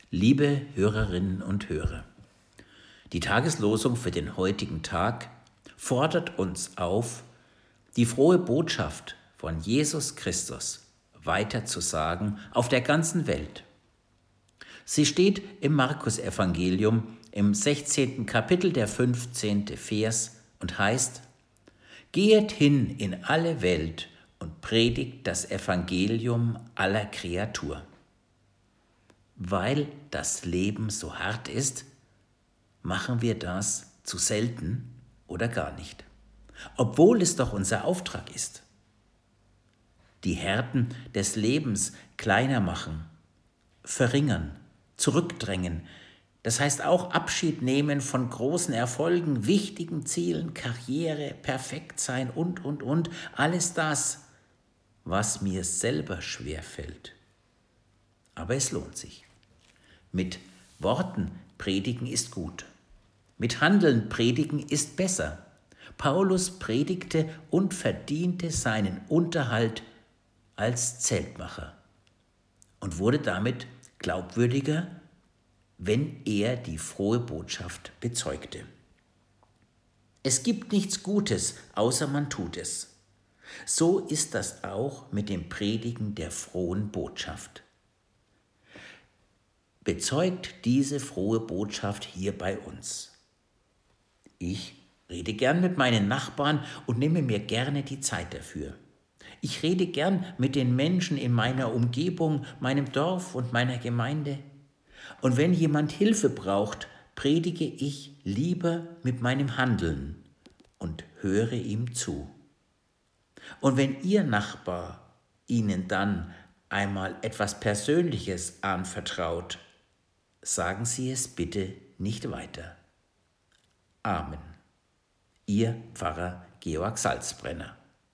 Liebe Hörerinnen und Hörer, die Tageslosung für den heutigen Tag fordert uns auf, die frohe Botschaft von Jesus Christus weiterzusagen auf der ganzen Welt. Sie steht im Markus-Evangelium im 16. Kapitel, der 15. Vers und heißt: Gehet hin in alle Welt und predigt das Evangelium aller Kreatur. Weil das Leben so hart ist, machen wir das zu selten oder gar nicht, obwohl es doch unser Auftrag ist. Die Härten des Lebens kleiner machen, verringern, zurückdrängen, das heißt auch Abschied nehmen von großen Erfolgen, wichtigen Zielen, Karriere, perfekt sein und, alles das, was mir selber schwerfällt. Aber es lohnt sich. Mit Worten predigen ist gut. Mit Handeln predigen ist besser. Paulus predigte und verdiente seinen Unterhalt als Zeltmacher und wurde damit glaubwürdiger, wenn er die frohe Botschaft bezeugte. Es gibt nichts Gutes, außer man tut es. So ist das auch mit dem Predigen der frohen Botschaft. Bezeugt diese frohe Botschaft hier bei uns. Ich rede gern mit meinen Nachbarn und nehme mir gerne die Zeit dafür. Ich rede gern mit den Menschen in meiner Umgebung, meinem Dorf und meiner Gemeinde. Und wenn jemand Hilfe braucht, predige ich lieber mit meinem Handeln und höre ihm zu. Und wenn Ihr Nachbar Ihnen dann einmal etwas Persönliches anvertraut, sagen Sie es bitte nicht weiter. Amen. Ihr Pfarrer Georg Salzbrenner.